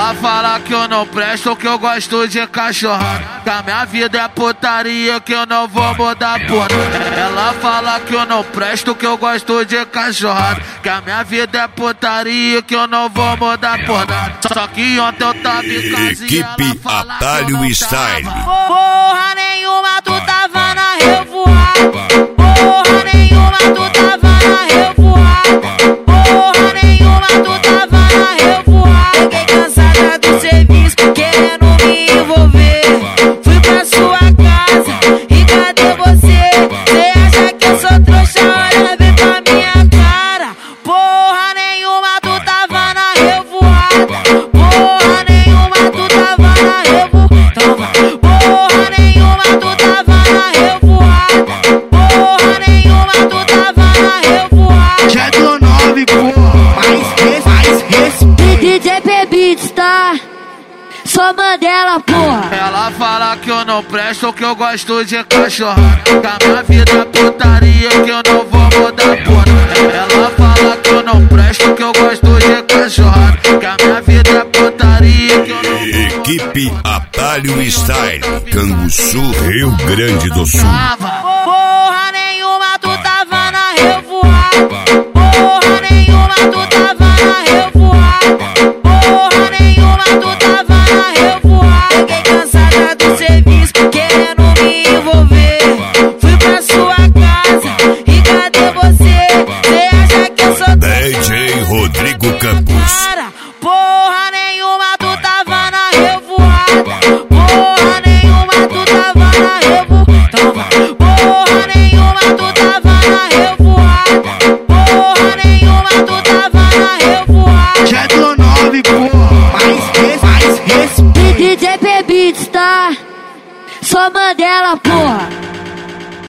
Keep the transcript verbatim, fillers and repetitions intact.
Ela fala que eu não presto, que eu gosto de cachorrada, que a minha vida é putaria, que eu não vou mudar por nada. Ela fala que eu não presto, que eu gosto de cachorrada, que a minha vida é putaria, que eu não vou mudar por nada. Só que ontem eu tava em casa e ela Equipe fala Atalho Style. Porra nenhuma, tu tava na revoada. Porra nenhuma, tu tava na revoada. Porra nenhuma, tu tava na revoada. Fiquei cansada do serviço, querendo me envolver. Fui pra sua casa e cadê você? Cê acha que eu sou trouxa? Olha bem pra minha cara. Porra nenhuma, tu tava na revoada. Porra nenhuma, tu tava na revoada. Porra nenhuma, tu tava na revoada. Porra nenhuma, tu tava na revoada. Já tô nove, porra. Faz, faz, respeito. D J P-Beats, tá? Só Mandela, porra. Ela fala que eu não presto, que eu gosto de cachorrada, que a minha vida é putaria, que eu não vou mudar por nada. Ela fala que eu não presto, que eu gosto de cachorrada, que a minha vida é putaria, que eu não vou. Equipe Atalho Style, Canguçu, Rio Grande do Sul. Porra nenhuma, tu tava na revoada. Porra nenhuma, tu tava na revoada. Porra nenhuma, tu tava na revoada. Fiquei cansada do serviço, querendo me envolver. Fui pra sua casa e cadê você? Cê acha que eu sou D J Rodrigo Campos. cara? Porra nenhuma, tu tava na revoada. Porra nenhuma, tu tava na revoada. Porra nenhuma, tu tava na revoada. Porra nenhuma, tu tava na revoada. Já tô nove, porra. Faz, faz, respeito. D J P-Beats, tá? Só Mandela, porra.